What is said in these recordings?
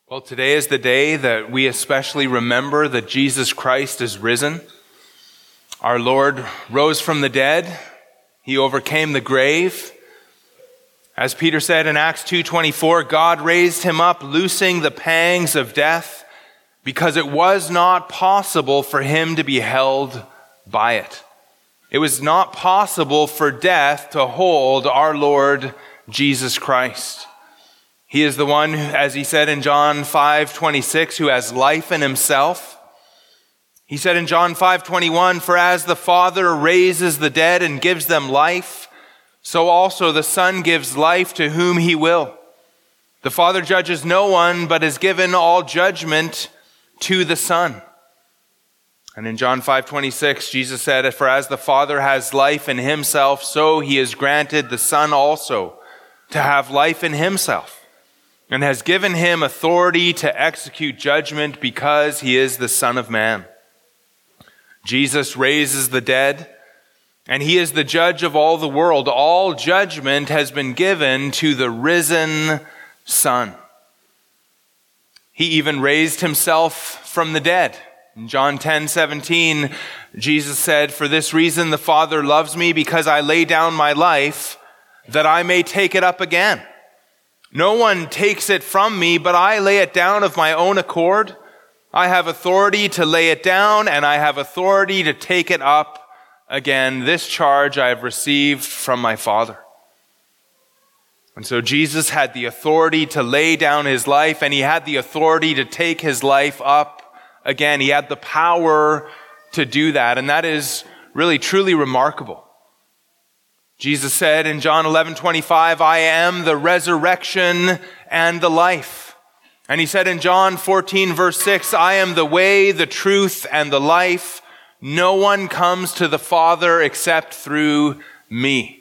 Well, today is the day that we especially remember that Jesus Christ is risen. Our Lord rose from the dead. He overcame the grave. As Peter said in Acts 2:24, God raised him up, loosing the pangs of death, because it was not possible for him to be held by it. It was not possible for death to hold our Lord Jesus Christ. He is the one, as he said in John 5:26, who has life in himself. He said in John 5:21, "For as the Father raises the dead and gives them life, so also the Son gives life to whom he will. The Father judges no one, but has given all judgment to the Son." And in John 5:26, Jesus said, "For as the Father has life in himself, so he has granted the Son also to have life in himself, and has given him authority to execute judgment because he is the Son of Man." Jesus raises the dead, and he is the judge of all the world. All judgment has been given to the risen Son. He even raised himself from the dead. In John 10:17, Jesus said, "For this reason the Father loves me, because I lay down my life, that I may take it up again. No one takes it from me, but I lay it down of my own accord. I have authority to lay it down, and I have authority to take it up again. This charge I have received from my Father." And so Jesus had the authority to lay down his life, and he had the authority to take his life up again. He had the power to do that, and that is really truly remarkable. Jesus said in John 11:25, "I am the resurrection and the life." And he said in John 14 verse 6, "I am the way, the truth, and the life. No one comes to the Father except through me."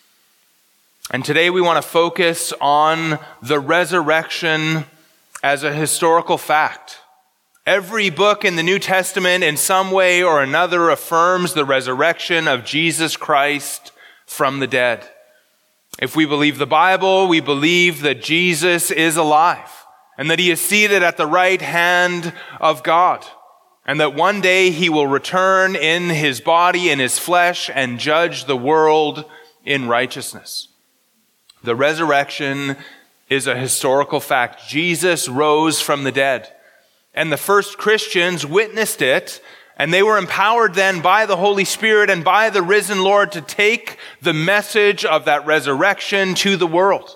And today we want to focus on the resurrection as a historical fact. Every book in the New Testament in some way or another affirms the resurrection of Jesus Christ from the dead. If we believe the Bible, we believe that Jesus is alive and that he is seated at the right hand of God, and that one day he will return in his body, in his flesh, and judge the world in righteousness. The resurrection is a historical fact. Jesus rose from the dead, and the first Christians witnessed it. And they were empowered then by the Holy Spirit and by the risen Lord to take the message of that resurrection to the world.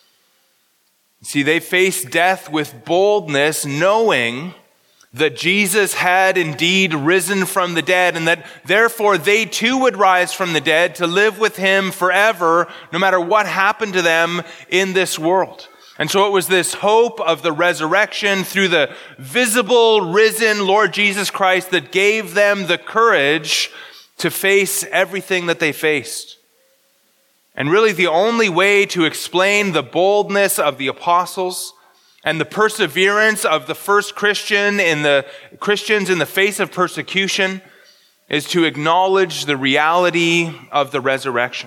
See, they faced death with boldness, knowing that Jesus had indeed risen from the dead, and that therefore they too would rise from the dead to live with him forever, no matter what happened to them in this world. And so it was this hope of the resurrection through the visible, risen Lord Jesus Christ that gave them the courage to face everything that they faced. And really the only way to explain the boldness of the apostles and the perseverance of the first Christians in the face of persecution is to acknowledge the reality of the resurrection.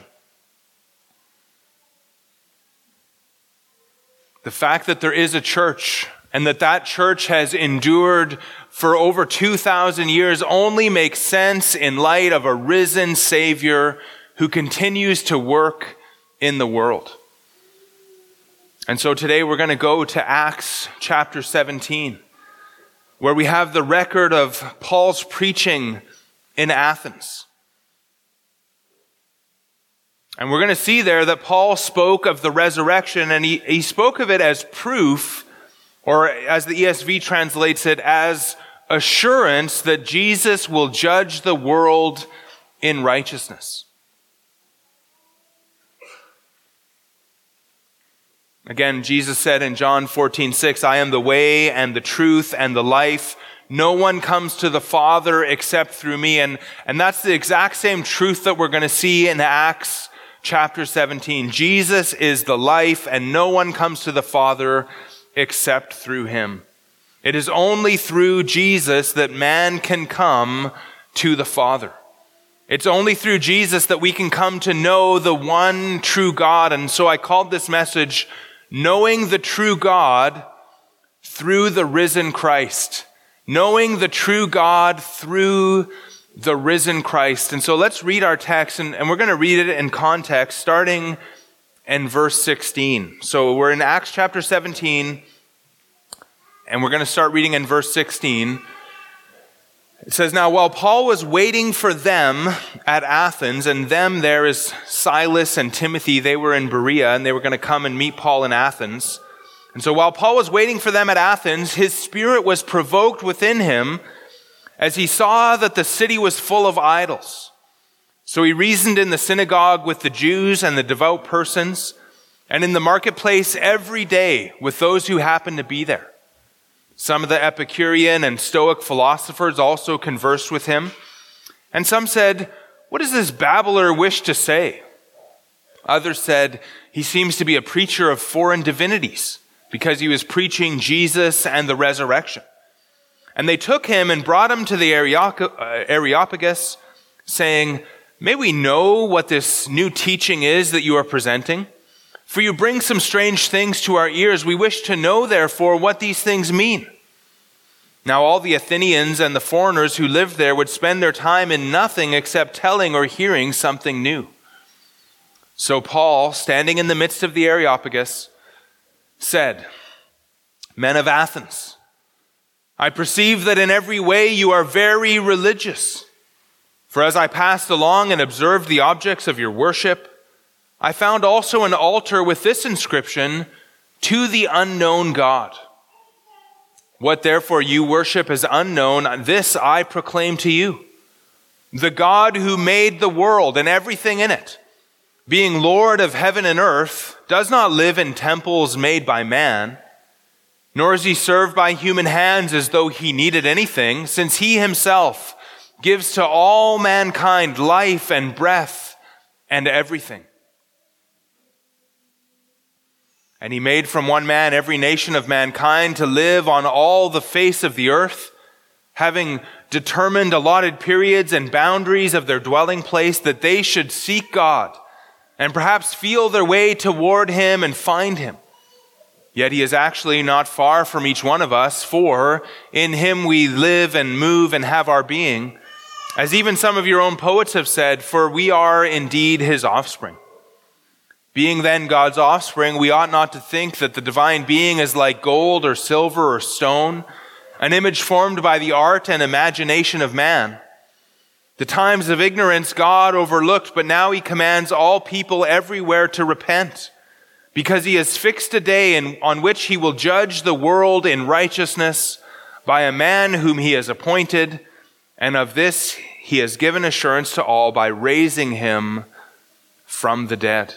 The fact that there is a church and that church has endured for over 2,000 years only makes sense in light of a risen Savior who continues to work in the world. And so today we're going to go to Acts chapter 17, where we have the record of Paul's preaching in Athens. And we're going to see there that Paul spoke of the resurrection, and he spoke of it as proof, or as the ESV translates it, as assurance that Jesus will judge the world in righteousness. Again, Jesus said in John 14:6, "I am the way and the truth and the life. No one comes to the Father except through me." And that's the exact same truth that we're going to see in Acts chapter 17. Jesus is the life, and no one comes to the Father except through him. It is only through Jesus that man can come to the Father. It's only through Jesus that we can come to know the one true God. And so I called this message, "Knowing the True God through the risen Christ. Knowing the true God through the risen Christ. And so let's read our text, and we're going to read it in context, starting in verse 16. So we're in Acts chapter 17, and we're going to start reading in verse 16. It says, "Now while Paul was waiting for them at Athens," and them there is Silas and Timothy, they were in Berea, and they were going to come and meet Paul in Athens. And so while Paul was waiting for them at Athens, his spirit was provoked within him as he saw that the city was full of idols. So he reasoned in the synagogue with the Jews and the devout persons, and in the marketplace every day with those who happened to be there. Some of the Epicurean and Stoic philosophers also conversed with him, and some said, "What does this babbler wish to say?" Others said, "He seems to be a preacher of foreign divinities, because he was preaching Jesus and the resurrection." And they took him and brought him to the Areopagus, saying, "May we know what this new teaching is that you are presenting? For you bring some strange things to our ears. We wish to know, therefore, what these things mean." Now all the Athenians and the foreigners who lived there would spend their time in nothing except telling or hearing something new. So Paul, standing in the midst of the Areopagus, said, "Men of Athens, I perceive that in every way you are very religious. For as I passed along and observed the objects of your worship, I found also an altar with this inscription, 'To the unknown God.' What therefore you worship as unknown, this I proclaim to you. The God who made the world and everything in it, being Lord of heaven and earth, does not live in temples made by man, nor is he served by human hands as though he needed anything, since he himself gives to all mankind life and breath and everything. And he made from one man every nation of mankind to live on all the face of the earth, having determined allotted periods and boundaries of their dwelling place, that they should seek God and perhaps feel their way toward him and find him. Yet he is actually not far from each one of us, for in him we live and move and have our being, as even some of your own poets have said, for we are indeed his offspring. Being then God's offspring, we ought not to think that the divine being is like gold or silver or stone, an image formed by the art and imagination of man. The times of ignorance God overlooked, but now he commands all people everywhere to repent, because he has fixed a day on which he will judge the world in righteousness by a man whom he has appointed, and of this he has given assurance to all by raising him from the dead."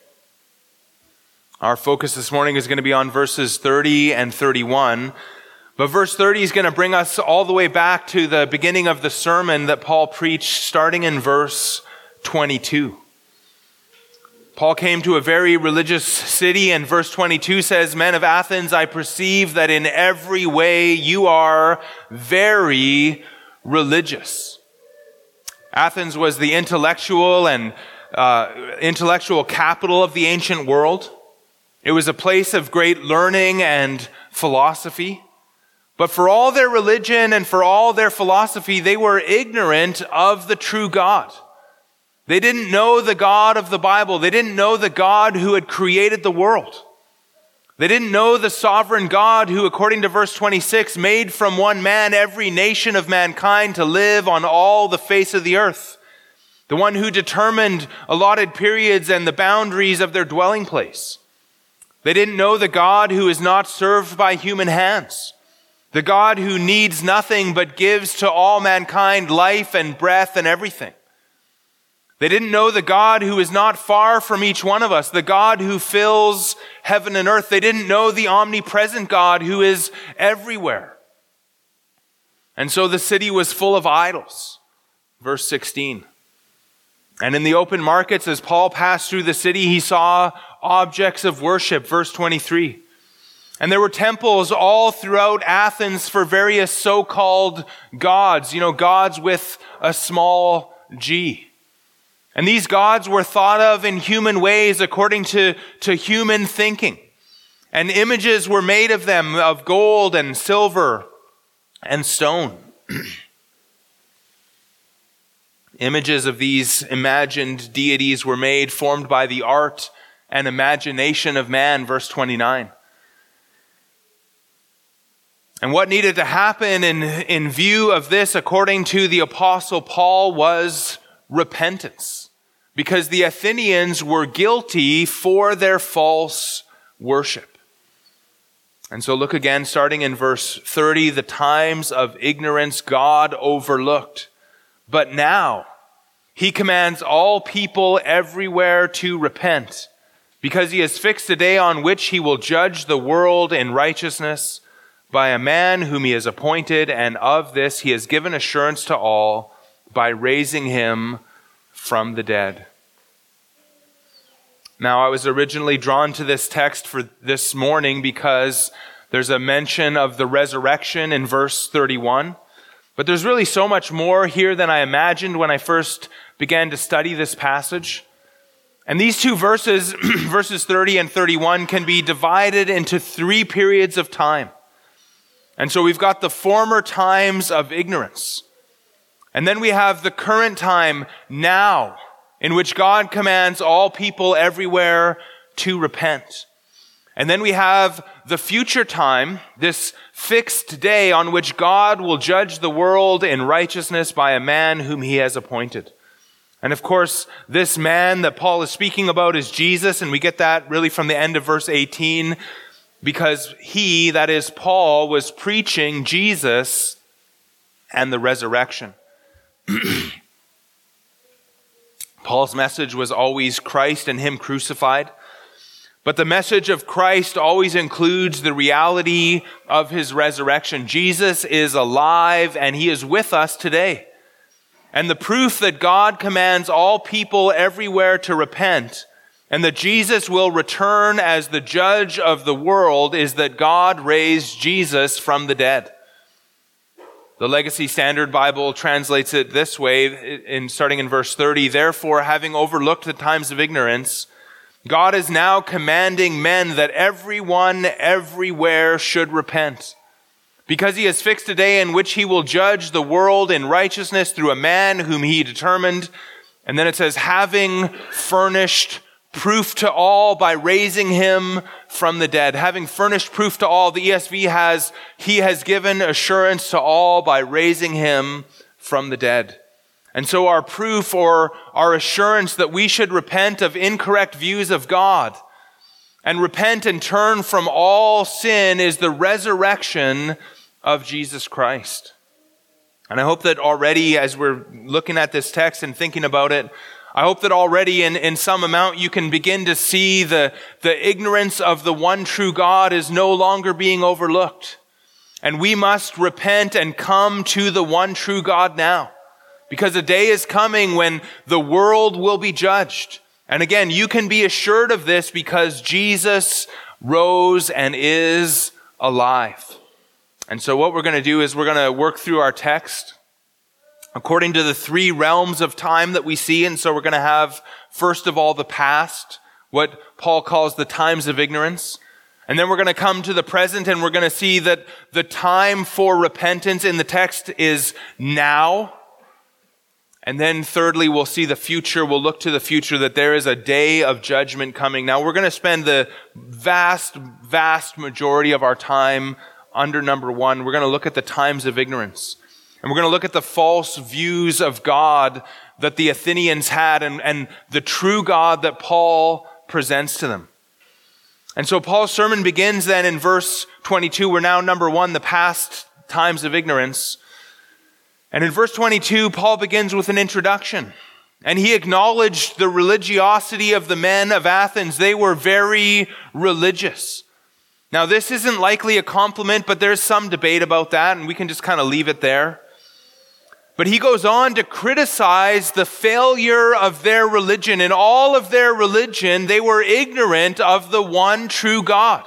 Our focus this morning is going to be on verses 30 and 31. But verse 30 is going to bring us all the way back to the beginning of the sermon that Paul preached, starting in verse 22. Paul came to a very religious city, and verse 22 says, "Men of Athens, I perceive that in every way you are very religious." Athens was the intellectual capital of the ancient world. It was a place of great learning and philosophy. But for all their religion and for all their philosophy, they were ignorant of the true God. They didn't know the God of the Bible. They didn't know the God who had created the world. They didn't know the sovereign God who, according to verse 26, made from one man every nation of mankind to live on all the face of the earth. The one who determined allotted periods and the boundaries of their dwelling place. They didn't know the God who is not served by human hands. The God who needs nothing but gives to all mankind life and breath and everything. They didn't know the God who is not far from each one of us, the God who fills heaven and earth. They didn't know the omnipresent God who is everywhere. And so the city was full of idols. Verse 16. And in the open markets, as Paul passed through the city, he saw objects of worship. Verse 23. And there were temples all throughout Athens for various so-called gods, gods with a small g. And these gods were thought of in human ways according to human thinking. And images were made of them, of gold and silver and stone. Images of these imagined deities were made, formed by the art and imagination of man, verse 29. And what needed to happen in view of this, according to the Apostle Paul, was repentance. Because the Athenians were guilty for their false worship. And so look again, starting in verse 30, the times of ignorance God overlooked. But now he commands all people everywhere to repent, because he has fixed a day on which he will judge the world in righteousness by a man whom he has appointed, and of this he has given assurance to all by raising him from the dead. Now, I was originally drawn to this text for this morning because there's a mention of the resurrection in verse 31. But there's really so much more here than I imagined when I first began to study this passage. And these two verses, verses 30 and 31, can be divided into three periods of time. And so we've got the former times of ignorance. And then we have the current time now, in which God commands all people everywhere to repent. And then we have the future time, this fixed day on which God will judge the world in righteousness by a man whom he has appointed. And of course, this man that Paul is speaking about is Jesus, and we get that really from the end of verse 18, because he, that is Paul, was preaching Jesus and the resurrection. Paul's message was always Christ and him crucified. But the message of Christ always includes the reality of his resurrection. Jesus is alive and he is with us today. And the proof that God commands all people everywhere to repent and that Jesus will return as the judge of the world is that God raised Jesus from the dead. The Legacy Standard Bible translates it this way, starting in verse 30, "Therefore, having overlooked the times of ignorance, God is now commanding men that everyone everywhere should repent, because he has fixed a day in which he will judge the world in righteousness through a man whom he determined." And then it says, "having furnished proof to all by raising him from the dead." Having furnished proof to all, the ESV has, "he has given assurance to all by raising him from the dead." And so our proof or our assurance that we should repent of incorrect views of God and repent and turn from all sin is the resurrection of Jesus Christ. And I hope that already, as we're looking at this text and thinking about it, I hope that already in some amount you can begin to see the ignorance of the one true God is no longer being overlooked. And we must repent and come to the one true God now. Because a day is coming when the world will be judged. And again, you can be assured of this because Jesus rose and is alive. And so what we're going to do is we're going to work through our text according to the three realms of time that we see. And so we're going to have, first of all, the past, what Paul calls the times of ignorance. And then we're going to come to the present, and we're going to see that the time for repentance in the text is now. And then thirdly, we'll see the future. We'll look to the future, that there is a day of judgment coming. Now, we're going to spend the vast majority of our time under number one. We're going to look at the times of ignorance. And we're going to look at the false views of God that the Athenians had and the true God that Paul presents to them. And so Paul's sermon begins then in verse 22. We're now number one, the past times of ignorance. And in verse 22, Paul begins with an introduction. And he acknowledged the religiosity of the men of Athens. They were very religious. Now, this isn't likely a compliment, but there's some debate about that, and we can just kind of leave it there. But he goes on to criticize the failure of their religion. In all of their religion, they were ignorant of the one true God.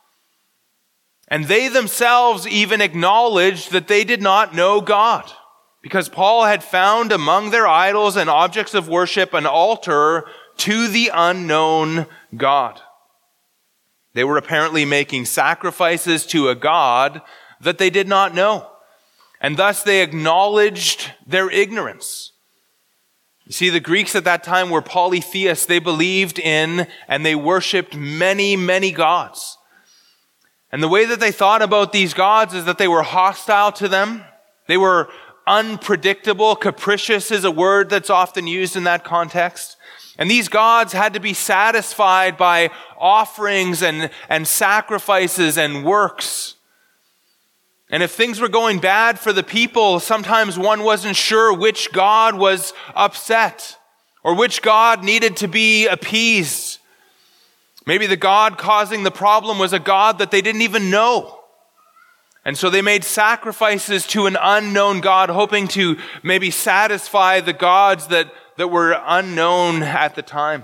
And they themselves even acknowledged that they did not know God, because Paul had found among their idols and objects of worship an altar to the unknown God. They were apparently making sacrifices to a God that they did not know. And thus they acknowledged their ignorance. You see, the Greeks at that time were polytheists. They believed in and they worshipped many, many gods. And the way that they thought about these gods is that they were hostile to them. They were unpredictable. Capricious is a word that's often used in that context. And these gods had to be satisfied by offerings and sacrifices and works. And if things were going bad for the people, sometimes one wasn't sure which god was upset or which god needed to be appeased. Maybe the god causing the problem was a god that they didn't even know. And so they made sacrifices to an unknown god, hoping to maybe satisfy the gods that were unknown at the time.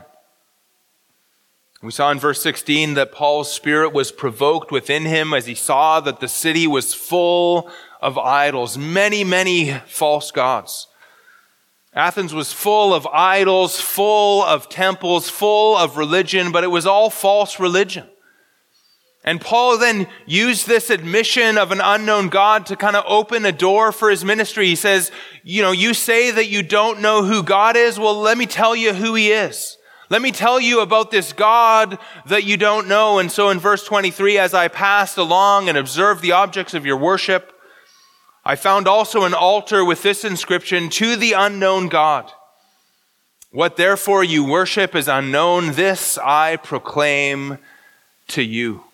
We saw in verse 16 that Paul's spirit was provoked within him as he saw that the city was full of idols, many, many false gods. Athens was full of idols, full of temples, full of religion, but it was all false religion. And Paul then used this admission of an unknown God to kind of open a door for his ministry. He says, you say that you don't know who God is. Well, let me tell you who he is. Let me tell you about this God that you don't know. And so in verse 23, as I passed along and observed the objects of your worship, I found also an altar with this inscription, to the unknown God. What therefore you worship is unknown, this I proclaim to you.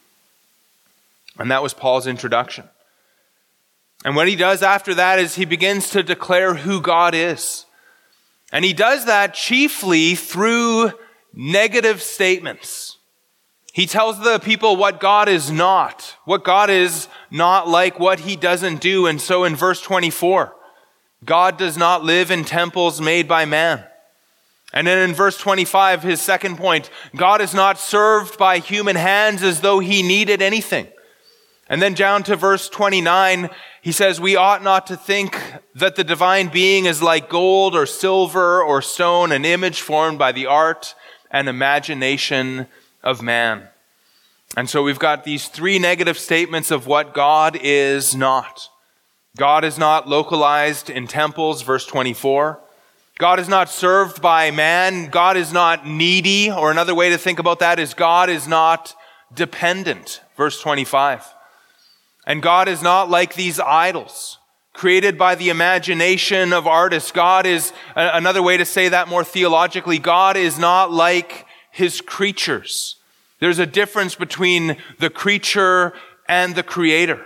And that was Paul's introduction. And what he does after that is he begins to declare who God is. And he does that chiefly through negative statements. He tells the people what God is not like, what he doesn't do. And so in verse 24, God does not live in temples made by man. And then in verse 25, his second point, God is not served by human hands as though he needed anything. And then down to verse 29, he says, we ought not to think that the divine being is like gold or silver or stone, an image formed by the art and imagination of man. And so we've got these three negative statements of what God is not. God is not localized in temples, verse 24. God is not served by man. God is not needy, or another way to think about that is God is not dependent, verse 25. And God is not like these idols created by the imagination of artists. God is, another way to say that more theologically, God is not like his creatures. There's a difference between the creature and the creator.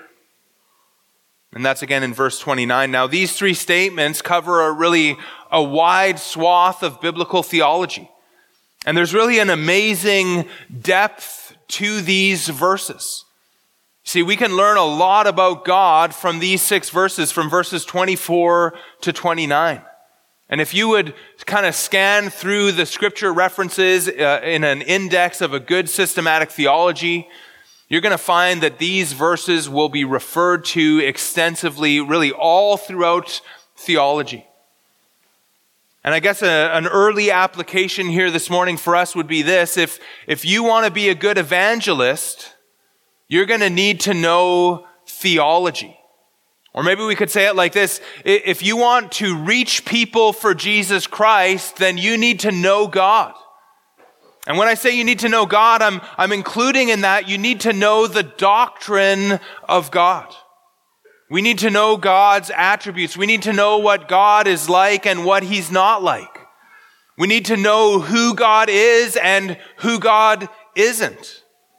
And that's again in verse 29. Now, these three statements cover a wide swath of biblical theology. And there's really an amazing depth to these verses. See, we can learn a lot about God from these 6 verses, from verses 24 to 29. And if you would kind of scan through the scripture references in an index of a good systematic theology, you're going to find that these verses will be referred to extensively, really all throughout theology. And I guess an early application here this morning for us would be this. If you want to be a good evangelist, you're going to need to know theology. Or maybe we could say it like this. If you want to reach people for Jesus Christ, then you need to know God. And when I say you need to know God, I'm including in that you need to know the doctrine of God. We need to know God's attributes. We need to know what God is like and what he's not like. We need to know who God is and who God isn't.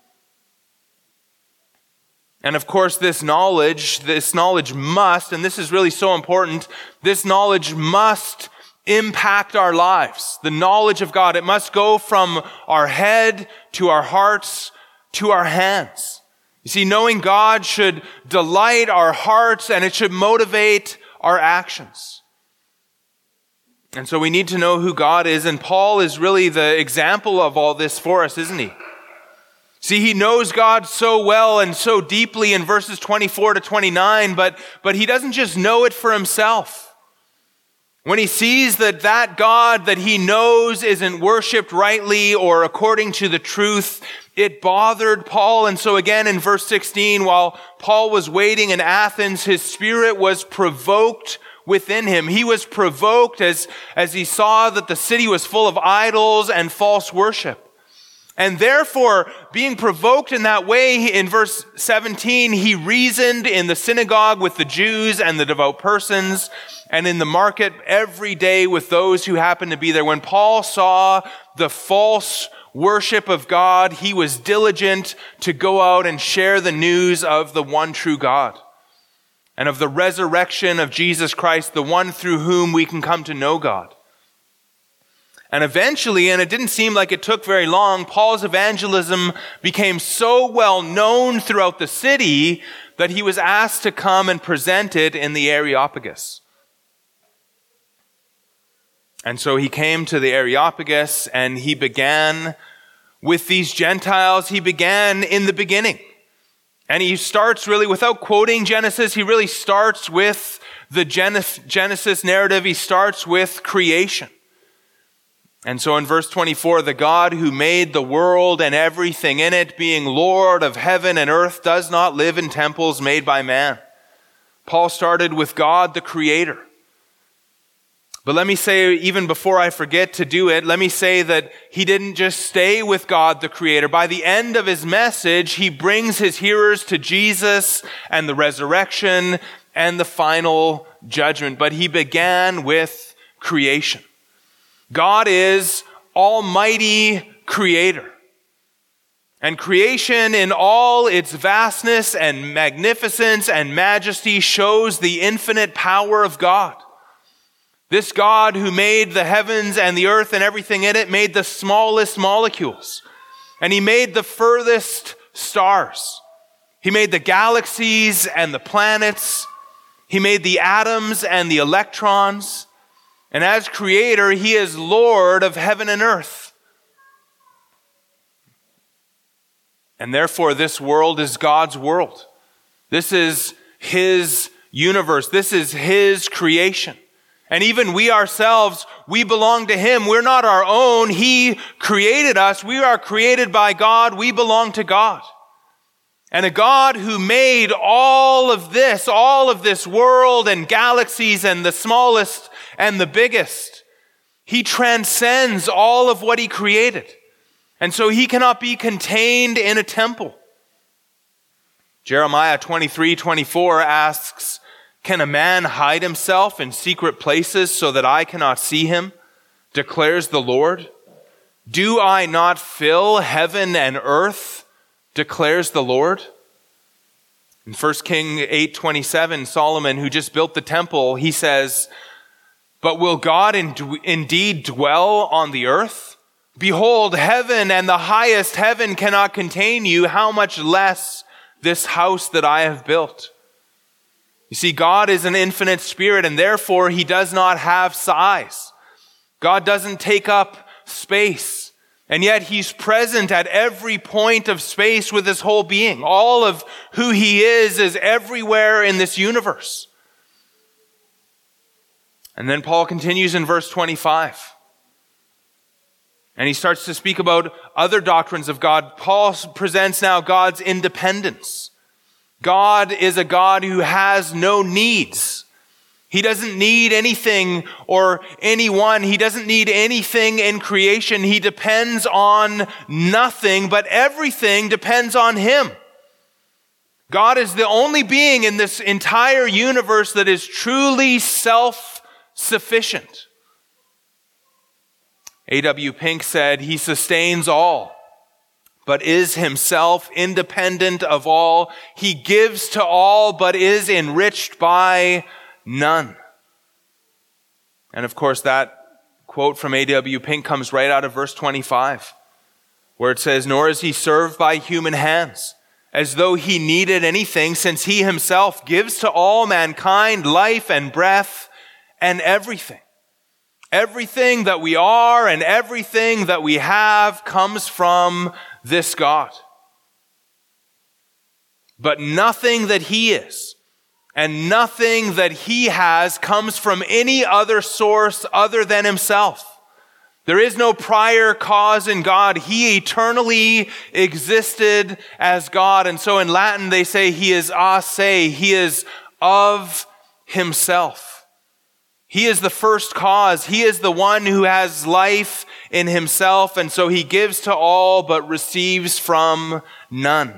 And of course, this knowledge must, and this is really so important, this knowledge must impact our lives. The knowledge of God, it must go from our head to our hearts to our hands. You see, knowing God should delight our hearts and it should motivate our actions. And so we need to know who God is, and Paul is really the example of all this for us, isn't he? See, he knows God so well and so deeply in verses 24 to 29, but he doesn't just know it for himself. When he sees that God that he knows isn't worshiped rightly or according to the truth, It bothered Paul. And so again in verse 16, while Paul was waiting in Athens, his spirit was provoked within him. He was provoked as he saw that the city was full of idols and false worship. And therefore, being provoked in that way, in verse 17, he reasoned in the synagogue with the Jews and the devout persons, and in the market every day with those who happened to be there. When Paul saw the false worship of God, he was diligent to go out and share the news of the one true God and of the resurrection of Jesus Christ, the one through whom we can come to know God. And eventually, and it didn't seem like it took very long, Paul's evangelism became so well known throughout the city that he was asked to come and present it in the Areopagus. And so he came to the Areopagus and he began with these Gentiles. He began in the beginning. And he starts really, without quoting Genesis, he really starts with the Genesis narrative. He starts with creation. And so in verse 24, the God who made the world and everything in it, being Lord of heaven and earth, does not live in temples made by man. Paul started with God, the Creator. But let me say, even before I forget to do it, let me say that he didn't just stay with God, the Creator. By the end of his message, he brings his hearers to Jesus and the resurrection and the final judgment. But he began with creation. God is Almighty Creator. And creation in all its vastness and magnificence and majesty shows the infinite power of God. This God who made the heavens and the earth and everything in it made the smallest molecules. And he made the furthest stars. He made the galaxies and the planets. He made the atoms and the electrons. And as Creator, he is Lord of heaven and earth. And therefore, this world is God's world. This is his universe. This is his creation. And even we ourselves, we belong to him. We're not our own. He created us. We are created by God. We belong to God. And a God who made all of this world and galaxies and the smallest and the biggest, he transcends all of what he created. And so he cannot be contained in a temple. Jeremiah 23:24 asks, "Can a man hide himself in secret places so that I cannot see him? Declares the Lord. Do I not fill heaven and earth? Declares the Lord." In 1 Kings 8:27, Solomon, who just built the temple, he says, "But will God indeed dwell on the earth? Behold, heaven and the highest heaven cannot contain you. How much less this house that I have built?" You see, God is an infinite spirit, and therefore he does not have size. God doesn't take up space. And yet he's present at every point of space with his whole being. All of who he is everywhere in this universe. And then Paul continues in verse 25. And he starts to speak about other doctrines of God. Paul presents now God's independence. God is a God who has no needs. He doesn't need anything or anyone. He doesn't need anything in creation. He depends on nothing, but everything depends on him. God is the only being in this entire universe that is truly self-sufficient. A.W. Pink said, "He sustains all, but is himself independent of all. He gives to all, but is enriched by none." And of course, that quote from A.W. Pink comes right out of verse 25, where it says, "Nor is he served by human hands, as though he needed anything, since he himself gives to all mankind life and breath and everything." Everything that we are and everything that we have comes from this God. But nothing that he is and nothing that he has comes from any other source other than himself. There is no prior cause in God. He eternally existed as God. And so in Latin they say he is a se, he is of himself. He is the first cause. He is the one who has life in himself, and so he gives to all but receives from none.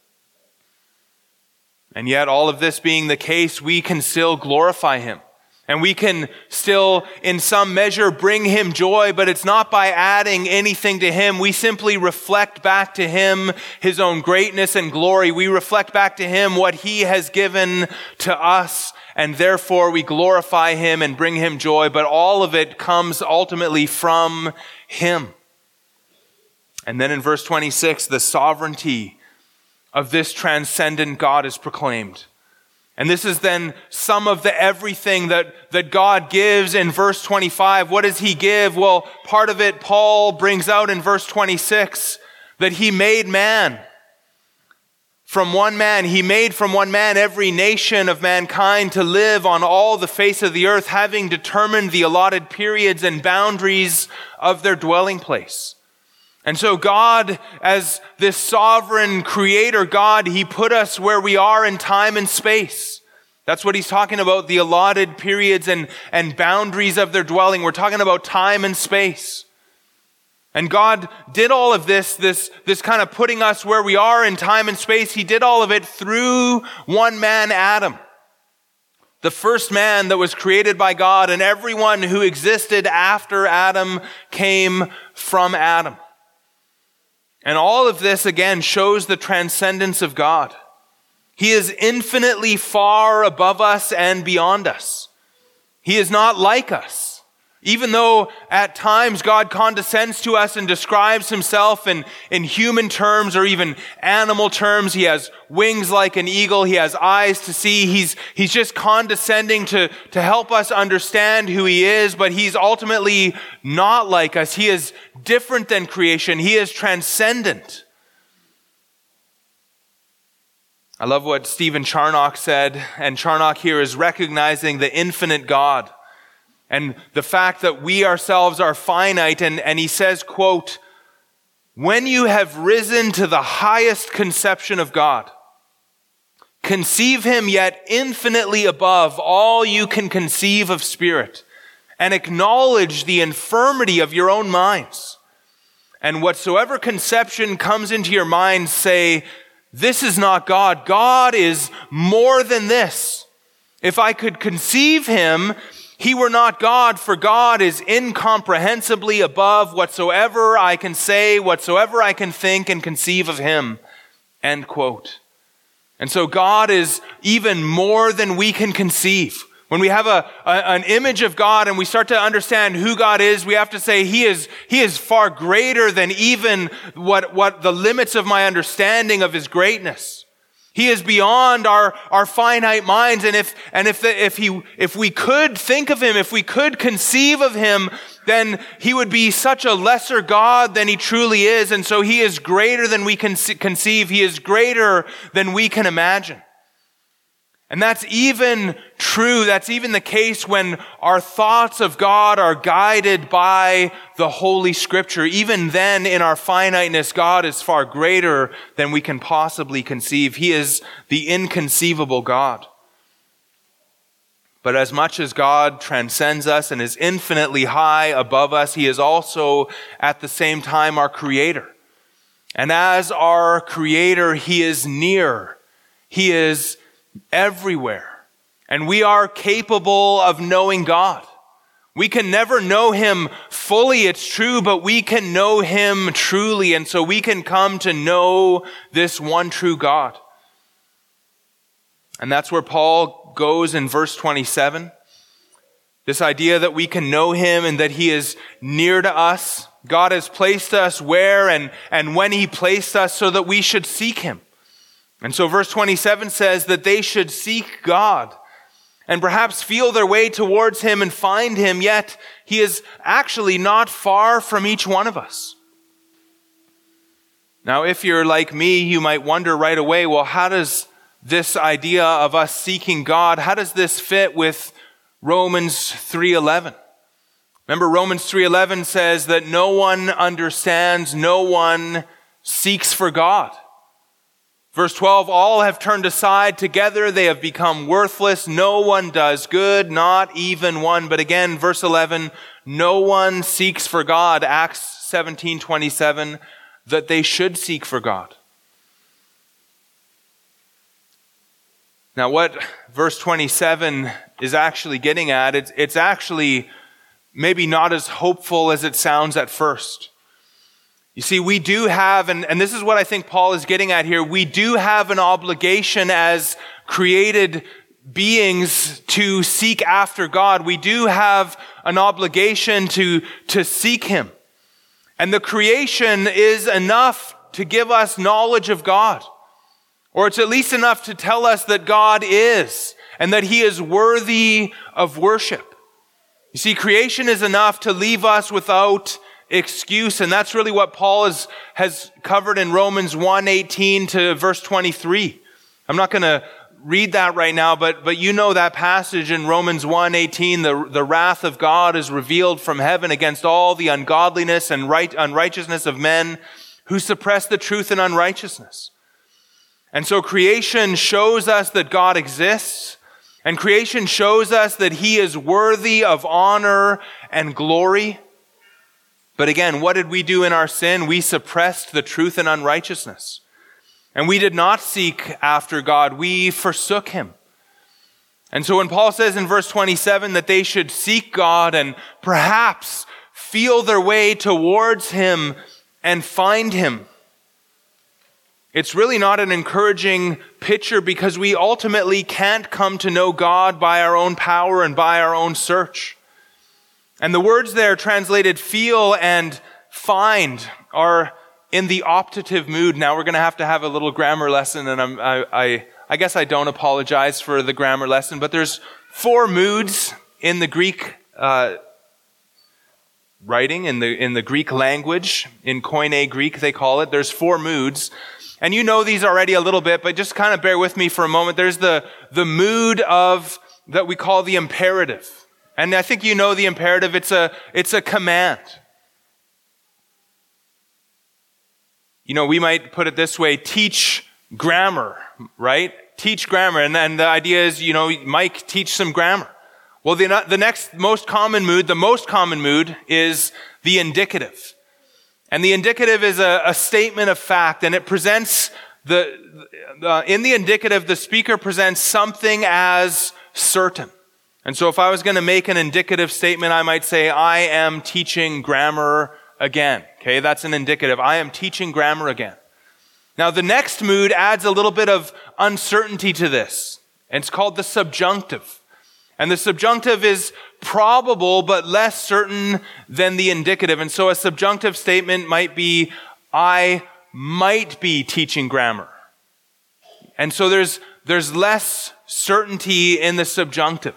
And yet, all of this being the case, we can still glorify him. And we can still, in some measure, bring him joy, but it's not by adding anything to him. We simply reflect back to him his own greatness and glory. We reflect back to him what he has given to us, and therefore we glorify him and bring him joy. But all of it comes ultimately from him. And then in verse 26, the sovereignty of this transcendent God is proclaimed. And this is then some of the everything that God gives in verse 25. What does he give? Well, part of it Paul brings out in verse 26, that he made man. From one man, he made from one man every nation of mankind to live on all the face of the earth, having determined the allotted periods and boundaries of their dwelling place. And so God, as this sovereign creator God, he put us where we are in time and space. That's what he's talking about, the allotted periods and boundaries of their dwelling. We're talking about time and space. And God did all of this kind of putting us where we are in time and space. He did all of it through one man, Adam. The first man that was created by God, and everyone who existed after Adam came from Adam. And all of this, again, shows the transcendence of God. He is infinitely far above us and beyond us. He is not like us. Even though at times God condescends to us and describes himself in human terms or even animal terms. He has wings like an eagle. He has eyes to see. He's just condescending to help us understand who he is, but he's ultimately not like us. He is different than creation. He is transcendent. I love what Stephen Charnock said, and Charnock here is recognizing the infinite God and the fact that we ourselves are finite. And he says, quote, "When you have risen to the highest conception of God, conceive him yet infinitely above all you can conceive of spirit, and acknowledge the infirmity of your own minds. And whatsoever conception comes into your mind, say, this is not God. God is more than this. If I could conceive him, he were not God, for God is incomprehensibly above whatsoever I can say, whatsoever I can think and conceive of him." End quote. And so God is even more than we can conceive. When we have an image of God and we start to understand who God is, we have to say He is far greater than even what the limits of my understanding of His greatness. He is beyond our finite minds. And if we could think of Him, if we could conceive of Him, then He would be such a lesser God than He truly is. And so He is greater than we can conceive. He is greater than we can imagine. And that's even true. That's even the case when our thoughts of God are guided by the Holy Scripture. Even then, in our finiteness, God is far greater than we can possibly conceive. He is the inconceivable God. But as much as God transcends us and is infinitely high above us, He is also at the same time our Creator. And as our Creator, He is near. He is everywhere. And we are capable of knowing God. We can never know Him fully, it's true, but we can know Him truly. And so we can come to know this one true God. And that's where Paul goes in verse 27. This idea that we can know Him and that He is near to us. God has placed us where and when He placed us so that we should seek Him. And so verse 27 says that they should seek God and perhaps feel their way towards Him and find Him, yet He is actually not far from each one of us. Now, if you're like me, you might wonder right away, well, how does this idea of us seeking God, how does this fit with Romans 3:11? Remember, Romans 3:11 says that no one understands, no one seeks for God. Verse 12, all have turned aside together, they have become worthless, no one does good, not even one. But again, verse 11, no one seeks for God. Acts 17:27, that they should seek for God. Now what verse 27 is actually getting at, it's actually maybe not as hopeful as it sounds at first. You see, we do have, and this is what I think Paul is getting at here, we do have an obligation as created beings to seek after God. We do have an obligation to seek Him. And the creation is enough to give us knowledge of God. Or it's at least enough to tell us that God is, and that He is worthy of worship. You see, creation is enough to leave us without excuse, and that's really what Paul has covered in Romans 1:18 to verse 23. I'm not going to read that right now, but you know that passage in Romans 1:18, the wrath of God is revealed from heaven against all the ungodliness and unrighteousness of men who suppress the truth in unrighteousness. And so creation shows us that God exists, and creation shows us that He is worthy of honor and glory. But again, what did we do in our sin? We suppressed the truth in unrighteousness. And we did not seek after God. We forsook Him. And so when Paul says in verse 27 that they should seek God and perhaps feel their way towards Him and find Him, it's really not an encouraging picture, because we ultimately can't come to know God by our own power and by our own search. And the words there translated feel and find are in the optative mood. Now we're going to have a little grammar lesson, and I guess I don't apologize for the grammar lesson, but there's 4 moods in the Greek writing, in the Greek language, in Koine Greek they call it. There's 4 moods. And you know these already a little bit, but just kind of bear with me for a moment. There's the mood of that we call the imperative. And I think you know the imperative. It's a command. You know, we might put it this way: teach grammar, right? Teach grammar. And then the idea is, you know, Mike, teach some grammar. Well, the next most common mood is the indicative. And the indicative is a statement of fact, and it presents in the indicative, the speaker presents something as certain. And so if I was going to make an indicative statement, I might say, I am teaching grammar again. Okay, that's an indicative. I am teaching grammar again. Now the next mood adds a little bit of uncertainty to this, and it's called the subjunctive. And the subjunctive is probable but less certain than the indicative. And so a subjunctive statement might be, I might be teaching grammar. And so there's less certainty in the subjunctive.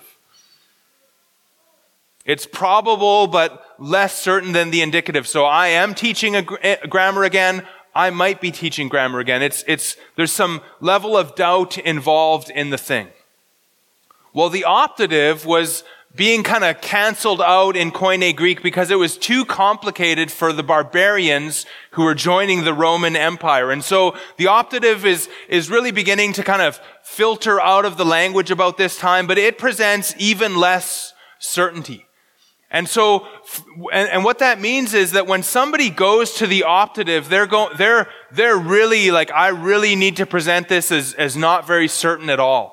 It's probable but less certain than the indicative. So I am teaching a grammar again. I might be teaching grammar again. There's some level of doubt involved in the thing. Well, the optative was being kind of canceled out in Koine Greek because it was too complicated for the barbarians who were joining the Roman Empire. And so the optative is really beginning to kind of filter out of the language about this time, but it presents even less certainty. And so, and what that means is that when somebody goes to the optative, they're really like, I really need to present this as not very certain at all.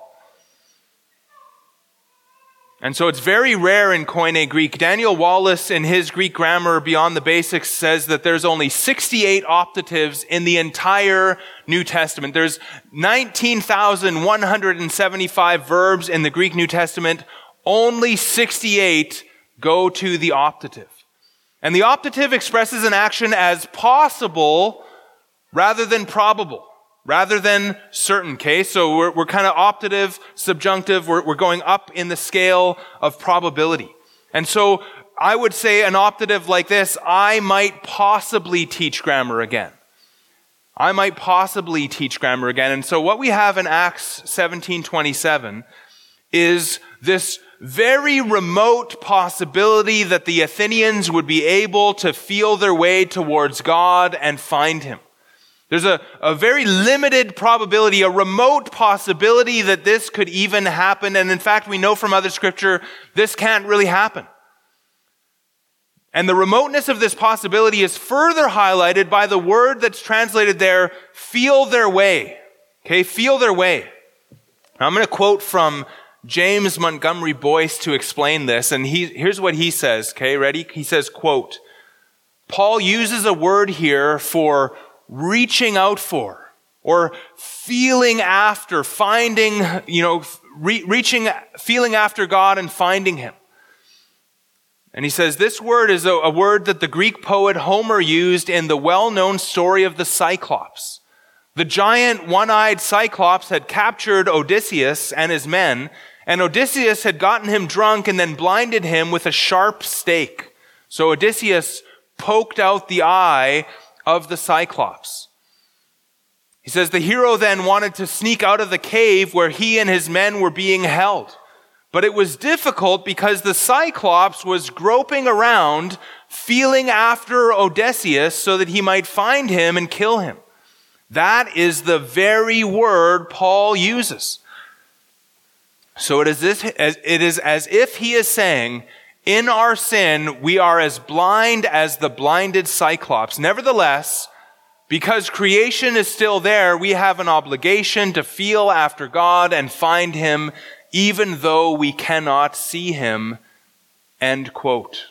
And so it's very rare in Koine Greek. Daniel Wallace, in his Greek grammar Beyond the Basics, says that there's only 68 optatives in the entire New Testament. There's 19,175 verbs in the Greek New Testament. Only 68 go to the optative. And the optative expresses an action as possible rather than probable, rather than certain. Okay, so we're kind of optative, subjunctive. We're going up in the scale of probability. And so I would say an optative like this: I might possibly teach grammar again. I might possibly teach grammar again. And so what we have in Acts 17:27 is this very remote possibility that the Athenians would be able to feel their way towards God and find him. There's a very limited probability, a remote possibility that this could even happen. And in fact, we know from other scripture, this can't really happen. And the remoteness of this possibility is further highlighted by the word that's translated there, feel their way. Okay, feel their way. Now, I'm going to quote from James Montgomery Boyce to explain this. And here's what he says. Okay, ready? He says, quote, Paul uses a word here for reaching out for, or feeling after, finding, feeling after God and finding him. And he says this word is a word that the Greek poet Homer used in the well-known story of the Cyclops. The giant one-eyed Cyclops had captured Odysseus and his men, and Odysseus had gotten him drunk and then blinded him with a sharp stake. So Odysseus poked out the eye of the Cyclops. He says the hero then wanted to sneak out of the cave where he and his men were being held. But it was difficult because the Cyclops was groping around, feeling after Odysseus so that he might find him and kill him. That is the very word Paul uses. So it is as if he is saying, in our sin, we are as blind as the blinded Cyclops. Nevertheless, because creation is still there, we have an obligation to feel after God and find him, even though we cannot see him. End quote.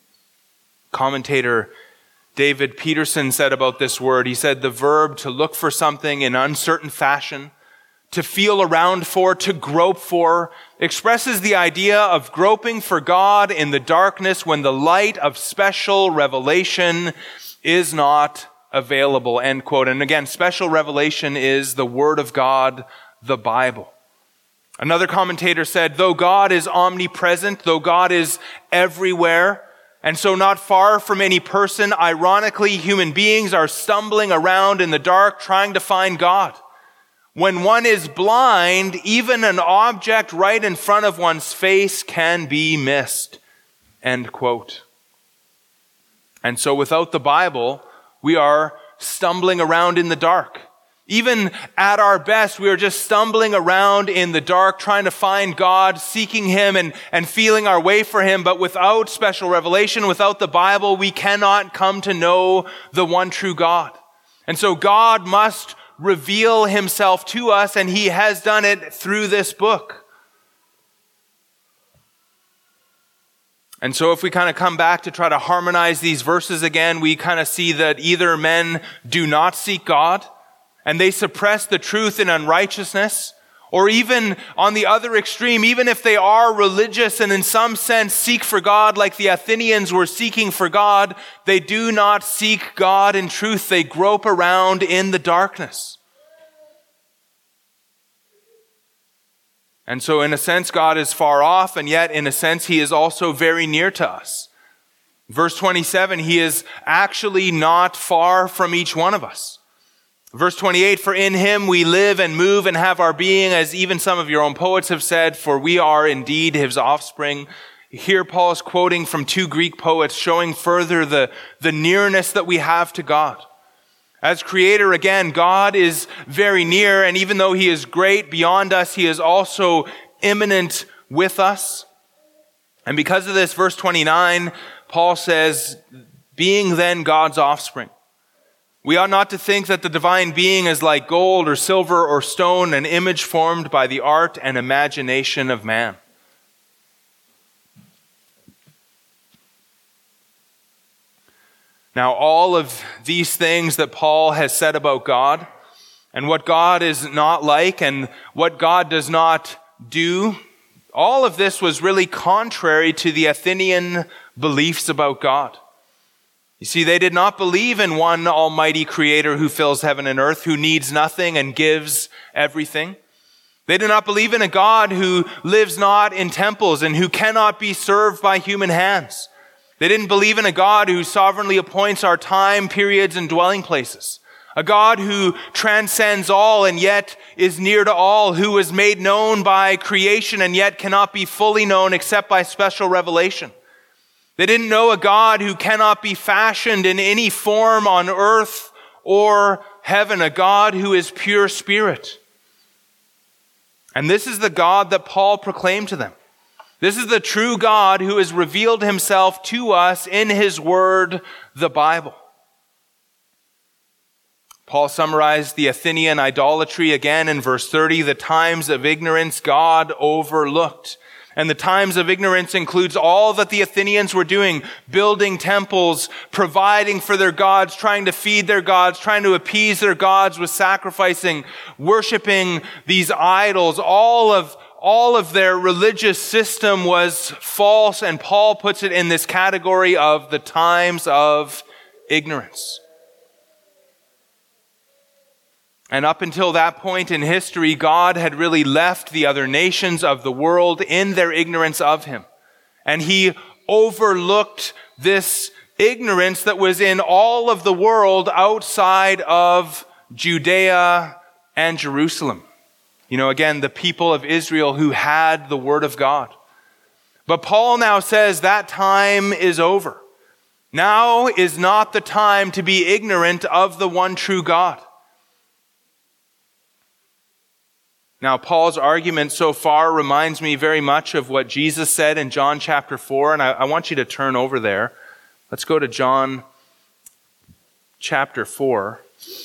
Commentator David Peterson said about this word, he said, the verb to look for something in uncertain fashion, to feel around for, to grope for, expresses the idea of groping for God in the darkness when the light of special revelation is not available, end quote. And again, special revelation is the Word of God, the Bible. Another commentator said, though God is omnipresent, though God is everywhere, and so not far from any person, ironically, human beings are stumbling around in the dark trying to find God. When one is blind, even an object right in front of one's face can be missed. End quote. And so without the Bible, we are stumbling around in the dark. Even at our best, we are just stumbling around in the dark, trying to find God, seeking him and feeling our way for him. But without special revelation, without the Bible, we cannot come to know the one true God. And so God must reveal himself to us, and he has done it through this book. And so if we kind of come back to try to harmonize these verses again, we kind of see that either men do not seek God, and they suppress the truth in unrighteousness, or even on the other extreme, even if they are religious and in some sense seek for God like the Athenians were seeking for God, they do not seek God in truth. They grope around in the darkness. And so in a sense, God is far off, and yet in a sense, he is also very near to us. Verse 27, he is actually not far from each one of us. Verse 28, for in him we live and move and have our being, as even some of your own poets have said, for we are indeed his offspring. Here Paul is quoting from two Greek poets, showing further the nearness that we have to God. As creator, again, God is very near, and even though he is great beyond us, he is also immanent with us. And because of this, verse 29, Paul says, being then God's offspring. We ought not to think that the divine being is like gold or silver or stone, an image formed by the art and imagination of man. Now, all of these things that Paul has said about God, and what God is not like, and what God does not do, all of this was really contrary to the Athenian beliefs about God. You see, they did not believe in one almighty creator who fills heaven and earth, who needs nothing and gives everything. They did not believe in a God who lives not in temples and who cannot be served by human hands. They didn't believe in a God who sovereignly appoints our time, periods, and dwelling places. A God who transcends all and yet is near to all, who was made known by creation and yet cannot be fully known except by special revelation. They didn't know a God who cannot be fashioned in any form on earth or heaven, a God who is pure spirit. And this is the God that Paul proclaimed to them. This is the true God who has revealed himself to us in his word, the Bible. Paul summarized the Athenian idolatry again in verse 30. The times of ignorance God overlooked. And the times of ignorance includes all that the Athenians were doing, building temples, providing for their gods, trying to feed their gods, trying to appease their gods with sacrificing, worshiping these idols. All of their religious system was false, and Paul puts it in this category of the times of ignorance. And up until that point in history, God had really left the other nations of the world in their ignorance of him. And he overlooked this ignorance that was in all of the world outside of Judea and Jerusalem. You know, again, the people of Israel who had the word of God. But Paul now says that time is over. Now is not the time to be ignorant of the one true God. Now, Paul's argument so far reminds me very much of what Jesus said in John chapter 4, and I want you to turn over there. Let's go to John chapter 4.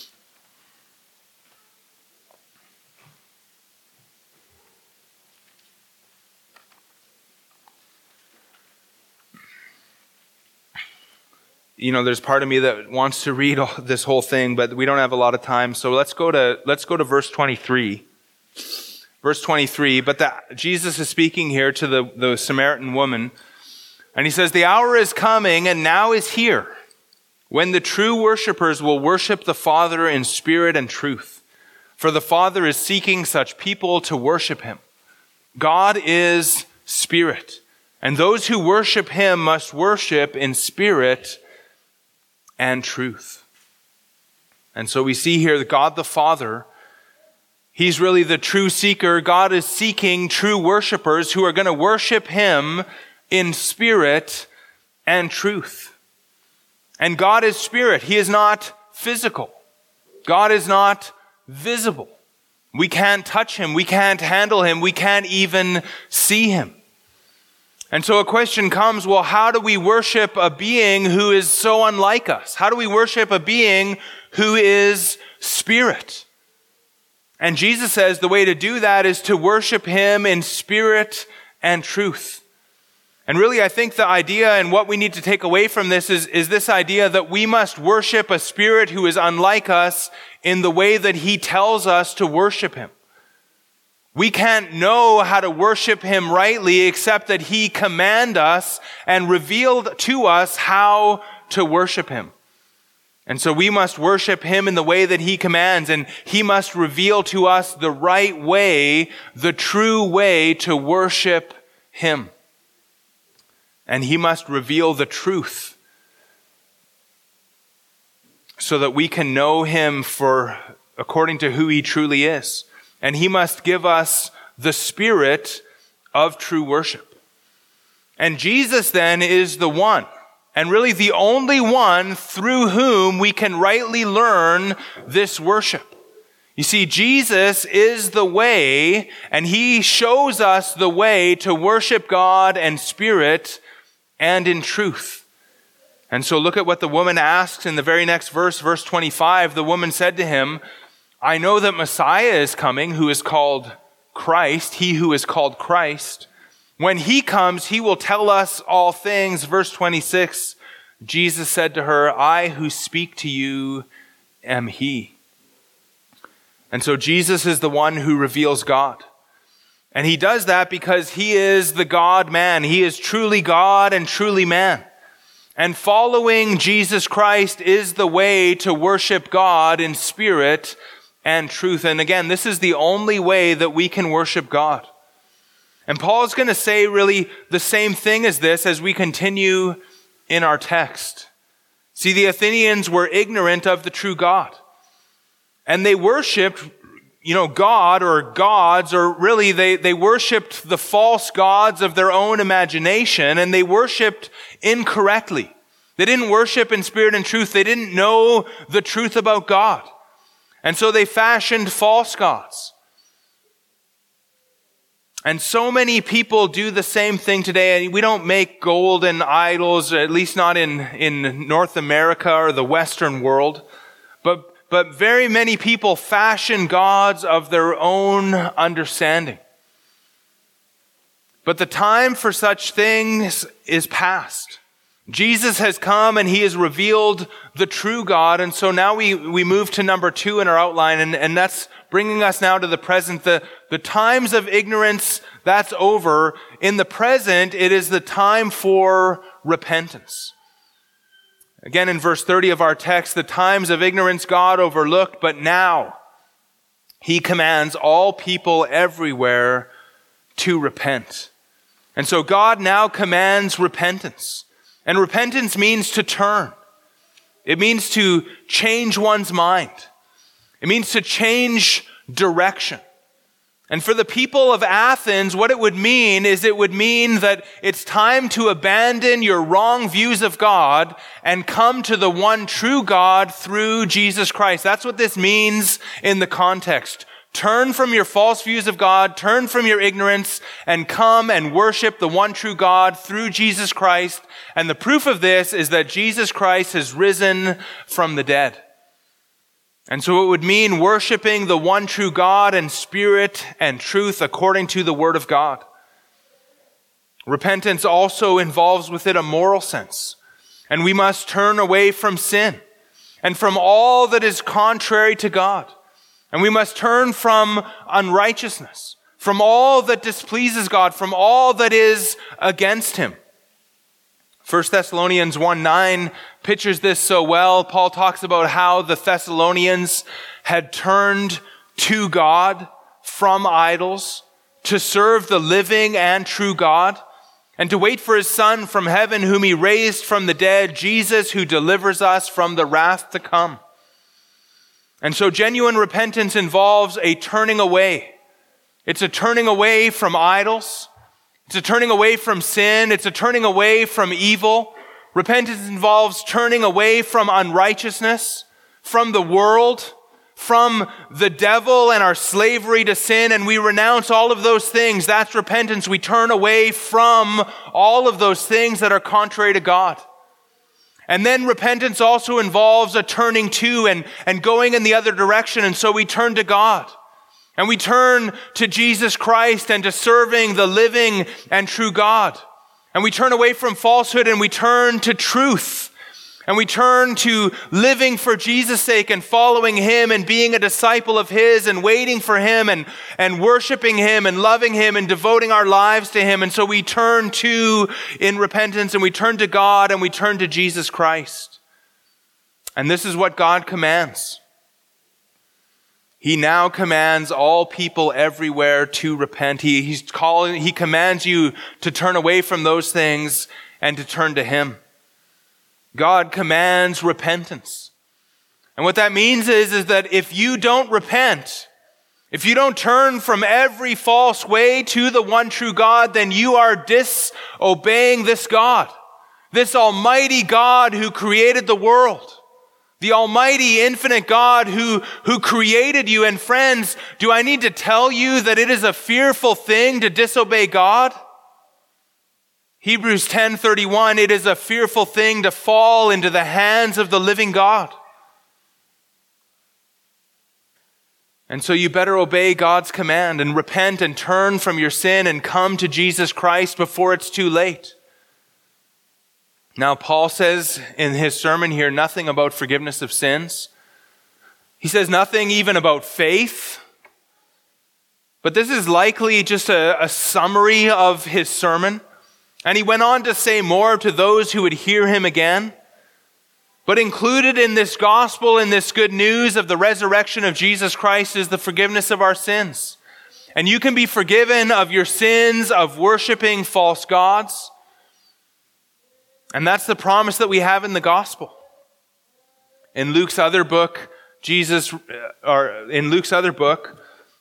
You know, there's part of me that wants to read this whole thing, but we don't have a lot of time. So let's go to verse 23. Verse 23, Jesus is speaking here to the Samaritan woman, and he says, "The hour is coming and now is here when the true worshipers will worship the Father in spirit and truth. For the Father is seeking such people to worship him. God is spirit, and those who worship him must worship in spirit and truth." And so we see here that God the Father, he's really the true seeker. God is seeking true worshipers who are going to worship him in spirit and truth. And God is spirit. He is not physical. God is not visible. We can't touch him. We can't handle him. We can't even see him. And so a question comes, well, how do we worship a being who is so unlike us? How do we worship a being who is spirit? And Jesus says the way to do that is to worship him in spirit and truth. And really, I think the idea and what we need to take away from this is this idea that we must worship a spirit who is unlike us in the way that he tells us to worship him. We can't know how to worship him rightly except that he commanded us and revealed to us how to worship him. And so we must worship him in the way that he commands, and he must reveal to us the right way, the true way to worship him. And he must reveal the truth so that we can know him according to who he truly is. And he must give us the spirit of true worship. And Jesus then is the one, and really the only one through whom we can rightly learn this worship. You see, Jesus is the way, and he shows us the way to worship God in spirit and in truth. And so look at what the woman asks in the very next verse, verse 25. The woman said to him, "I know that Messiah is coming, who is called Christ, he who is called Christ. When he comes, he will tell us all things." Verse 26, Jesus said to her, "I who speak to you am he." And so Jesus is the one who reveals God. And he does that because he is the God-man. He is truly God and truly man. And following Jesus Christ is the way to worship God in spirit and truth. And again, this is the only way that we can worship God. And Paul's going to say really the same thing as this as we continue in our text. See, the Athenians were ignorant of the true God. And they worshiped, God or gods, or really they worshiped the false gods of their own imagination, and they worshiped incorrectly. They didn't worship in spirit and truth. They didn't know the truth about God. And so they fashioned false gods. And so many people do the same thing today. We don't make golden idols, at least not in North America or the Western world. But very many people fashion gods of their own understanding. But the time for such things is past. Jesus has come and he has revealed the true God. And so now we move to number 2 in our outline, and that's bringing us now to the present. The times of ignorance, that's over. In the present, it is the time for repentance. Again, in verse 30 of our text, the times of ignorance God overlooked, but now he commands all people everywhere to repent. And so God now commands repentance. And repentance means to turn. It means to change one's mind. It means to change direction. And for the people of Athens, what it would mean is it would mean that it's time to abandon your wrong views of God and come to the one true God through Jesus Christ. That's what this means in the context. Turn from your false views of God, turn from your ignorance, and come and worship the one true God through Jesus Christ. And the proof of this is that Jesus Christ has risen from the dead. And so it would mean worshiping the one true God in spirit and truth according to the Word of God. Repentance also involves with it a moral sense. And we must turn away from sin and from all that is contrary to God. And we must turn from unrighteousness, from all that displeases God, from all that is against Him. 1 Thessalonians 1:9 pictures this so well. Paul talks about how the Thessalonians had turned to God from idols to serve the living and true God and to wait for His Son from heaven, whom He raised from the dead, Jesus, who delivers us from the wrath to come. And so genuine repentance involves a turning away. It's a turning away from idols. It's a turning away from sin. It's a turning away from evil. Repentance involves turning away from unrighteousness, from the world, from the devil and our slavery to sin, and we renounce all of those things. That's repentance. We turn away from all of those things that are contrary to God. And then repentance also involves a turning to and going in the other direction. And so we turn to God. And we turn to Jesus Christ and to serving the living and true God. And we turn away from falsehood and we turn to truth. And we turn to living for Jesus' sake and following Him and being a disciple of His and waiting for Him and worshiping Him and loving Him and devoting our lives to Him. And so we turn in repentance, and we turn to God and we turn to Jesus Christ. And this is what God commands. He now commands all people everywhere to repent. He commands you to turn away from those things and to turn to Him. God commands repentance. And what that means is that if you don't repent, if you don't turn from every false way to the one true God, then you are disobeying this God, this almighty God who created the world, the almighty infinite God who created you. And friends, do I need to tell you that it is a fearful thing to disobey God? Hebrews 10:31, it is a fearful thing to fall into the hands of the living God. And so you better obey God's command and repent and turn from your sin and come to Jesus Christ before it's too late. Now, Paul says in his sermon here nothing about forgiveness of sins. He says nothing even about faith. But this is likely just a summary of his sermon. And he went on to say more to those who would hear him again. But included in this gospel, in this good news of the resurrection of Jesus Christ, is the forgiveness of our sins. And you can be forgiven of your sins of worshiping false gods. And that's the promise that we have in the gospel. In Luke's other book, in Luke's other book,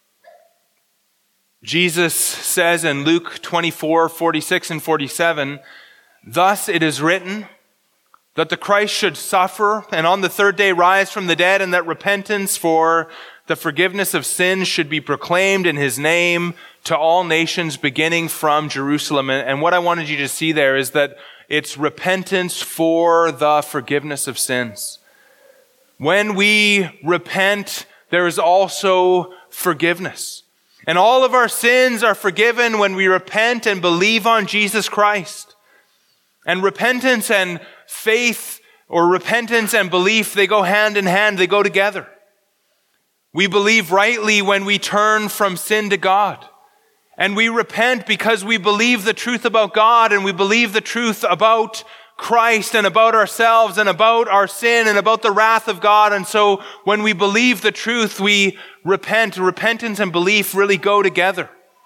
Jesus says in Luke 24:46 and 47, "Thus it is written that the Christ should suffer and on the third day rise from the dead, and that repentance for the forgiveness of sins should be proclaimed in his name to all nations, beginning from Jerusalem." And what I wanted you to see there is that it's repentance for the forgiveness of sins. When we repent, there is also forgiveness. And all of our sins are forgiven when we repent and believe on Jesus Christ. And repentance and faith, or repentance and belief, they go hand in hand, they go together. We believe rightly when we turn from sin to God. And we repent because we believe the truth about God, and we believe the truth about Christ and about ourselves and about our sin and about the wrath of God. And so when we believe the truth, we repent. Repentance and belief really go together.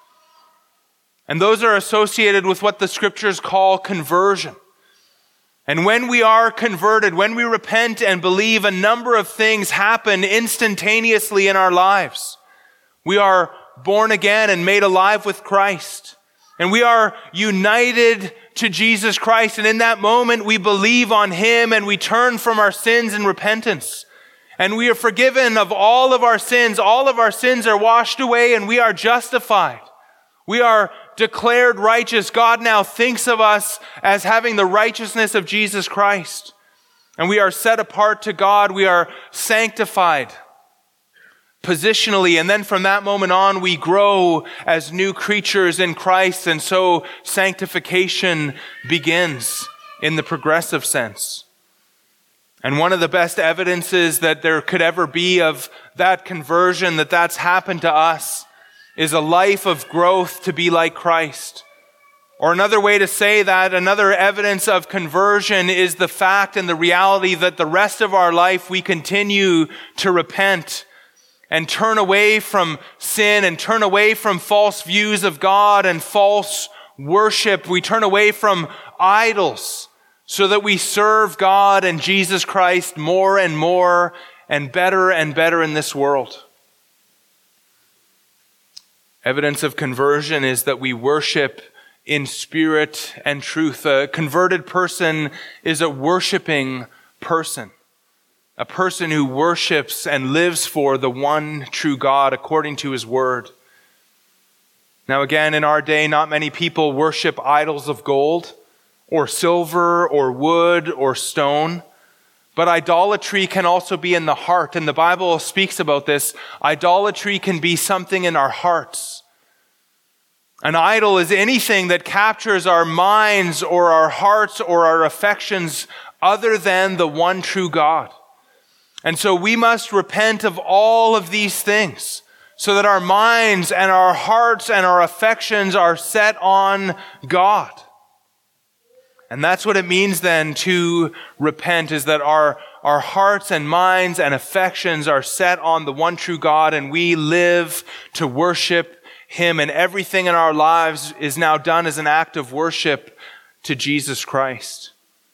And those are associated with what the scriptures call conversion. And when we are converted, when we repent and believe, a number of things happen instantaneously in our lives. We are born again and made alive with Christ. And we are united to Jesus Christ. And in that moment, we believe on him and we turn from our sins in repentance. And we are forgiven of all of our sins. All of our sins are washed away and we are justified. We are declared righteous. God now thinks of us as having the righteousness of Jesus Christ. And we are set apart to God. We are sanctified positionally. And then from that moment on, we grow as new creatures in Christ. And so sanctification begins in the progressive sense. And one of the best evidences that there could ever be of that conversion, that that's happened to us, is a life of growth to be like Christ. Or another way to say that, another evidence of conversion is the fact and the reality that the rest of our life we continue to repent and turn away from sin and turn away from false views of God and false worship. We turn away from idols so that we serve God and Jesus Christ more and more and better in this world. Evidence of conversion is that we worship in spirit and truth. A converted person is a worshiping person. A person who worships and lives for the one true God according to his word. Now again, in our day, not many people worship idols of gold or silver or wood or stone. But idolatry can also be in the heart. And the Bible speaks about this. Idolatry can be something in our hearts. An idol is anything that captures our minds or our hearts or our affections other than the one true God. And so we must repent of all of these things so that our minds and our hearts and our affections are set on God. And that's what it means then to repent, is that our hearts and minds and affections are set on the one true God, and we live to worship him, and everything in our lives is now done as an act of worship to Jesus Christ.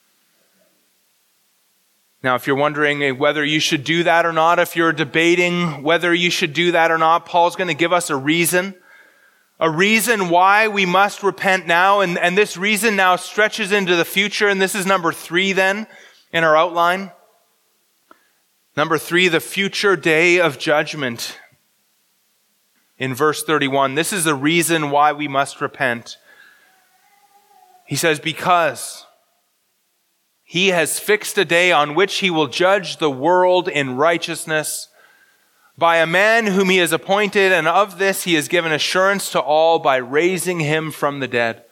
Now, if you're wondering whether you should do that or not, if you're debating whether you should do that or not, Paul's going to give us a reason why we must repent now. And this reason now stretches into the future. And this is number 3 then in our outline. Number 3, the future day of judgment. In verse 31, this is the reason why we must repent. He says, because he has fixed a day on which he will judge the world in righteousness by a man whom he has appointed, and of this he has given assurance to all by raising him from the dead.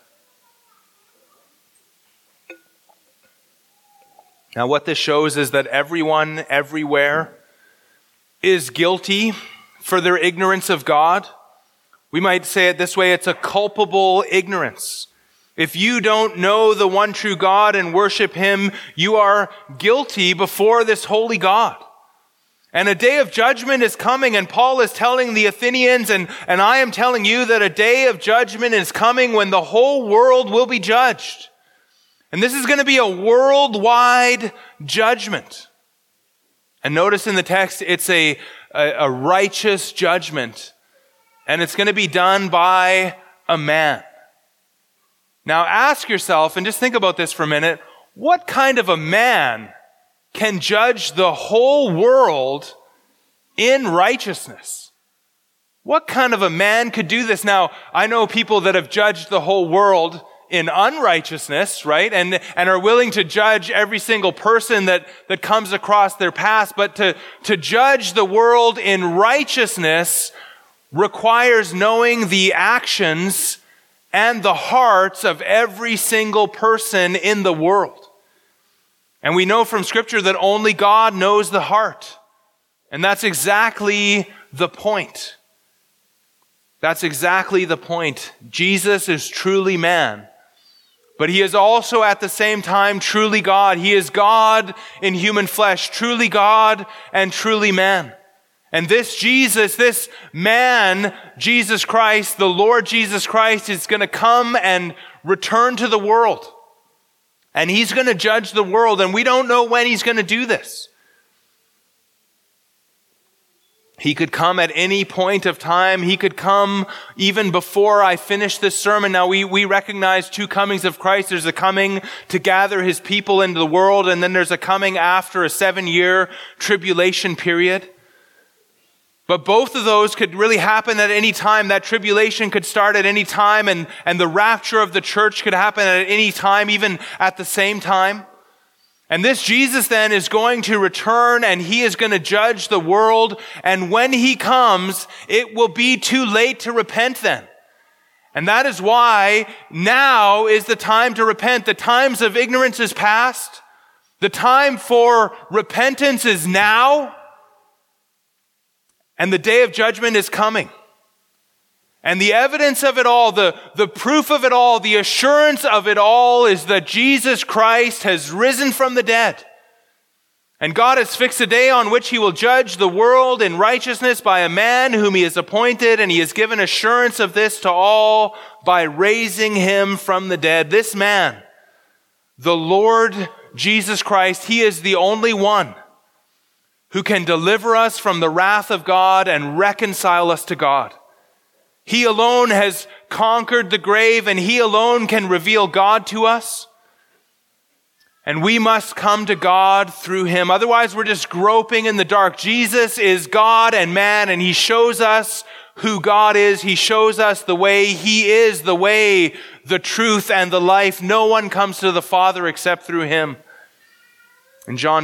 Now what this shows is that everyone, everywhere, is guilty for their ignorance of God. We might say it this way, it's a culpable ignorance. If you don't know the one true God and worship him, you are guilty before this holy God. And a day of judgment is coming, and Paul is telling the Athenians, and I am telling you that a day of judgment is coming when the whole world will be judged. And this is going to be a worldwide judgment. And notice in the text, it's a righteous judgment. And it's going to be done by a man. Now ask yourself, and just think about this for a minute, what kind of a man can judge the whole world in righteousness? What kind of a man could do this? Now, I know people that have judged the whole world in unrighteousness, right? And are willing to judge every single person that comes across their path. But to judge the world in righteousness requires knowing the actions and the hearts of every single person in the world. And we know from Scripture that only God knows the heart. And that's exactly the point. That's exactly the point. Jesus is truly man, but he is also at the same time truly God. He is God in human flesh, truly God and truly man. And this Jesus, this man, Jesus Christ, the Lord Jesus Christ, is going to come and return to the world. And he's going to judge the world, and we don't know when he's going to do this. He could come at any point of time. He could come even before I finish this sermon. Now, we recognize two comings of Christ. There's a coming to gather his people into the world, and then there's a coming after a 7-year tribulation period. But both of those could really happen at any time. That tribulation could start at any time, and the rapture of the church could happen at any time, even at the same time. And this Jesus then is going to return, and he is going to judge the world. And when he comes, it will be too late to repent then. And that is why now is the time to repent. The times of ignorance is past. The time for repentance is now. And the day of judgment is coming. And the evidence of it all, the proof of it all, the assurance of it all is that Jesus Christ has risen from the dead. And God has fixed a day on which he will judge the world in righteousness by a man whom he has appointed, and he has given assurance of this to all by raising him from the dead. This man, the Lord Jesus Christ, he is the only one who can deliver us from the wrath of God and reconcile us to God. He alone has conquered the grave, and he alone can reveal God to us. And we must come to God through him. Otherwise, we're just groping in the dark. Jesus is God and man, and he shows us who God is. He shows us the way. He is the way, the truth, and the life. No one comes to the Father except through him. In 1 John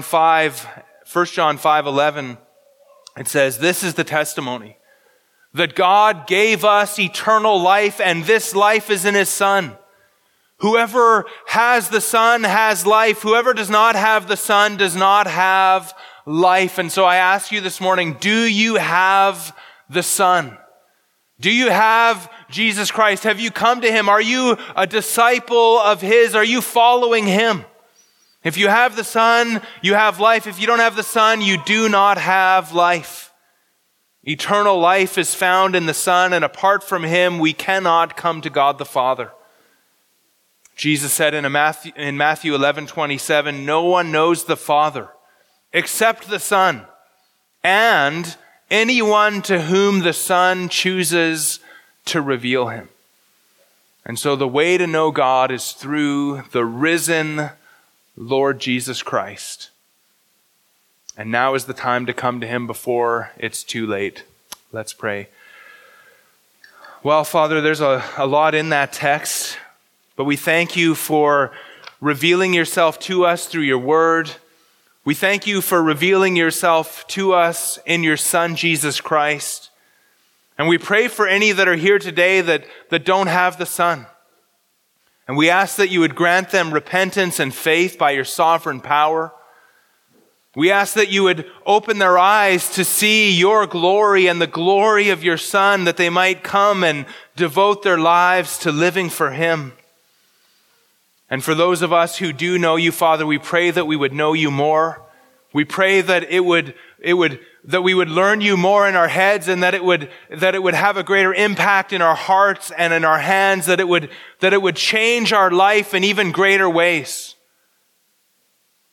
5:11, it says, "This is the testimony, that God gave us eternal life, and this life is in his Son. Whoever has the Son has life. Whoever does not have the Son does not have life." And so I ask you this morning, do you have the Son? Do you have Jesus Christ? Have you come to him? Are you a disciple of his? Are you following him? If you have the Son, you have life. If you don't have the Son, you do not have life. Eternal life is found in the Son, and apart from him, we cannot come to God the Father. Jesus said in Matthew 11:27, "No one knows the Father except the Son, and anyone to whom the Son chooses to reveal him." And so the way to know God is through the risen Lord Jesus Christ. And now is the time to come to him before it's too late. Let's pray. Well, Father, there's a lot in that text, but we thank you for revealing yourself to us through your word. We thank you for revealing yourself to us in your Son, Jesus Christ. And we pray for any that are here today that don't have the Son. And we ask that you would grant them repentance and faith by your sovereign power. We ask that you would open their eyes to see your glory and the glory of your Son, that they might come and devote their lives to living for him. And for those of us who do know you, Father, we pray that we would know you more. We pray that we would learn you more in our heads, and that it would have a greater impact in our hearts and in our hands, that it would change our life in even greater ways.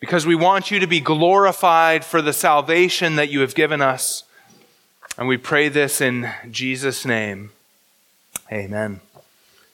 because we want you to be glorified for the salvation that you have given us. And we pray this in Jesus' name. Amen.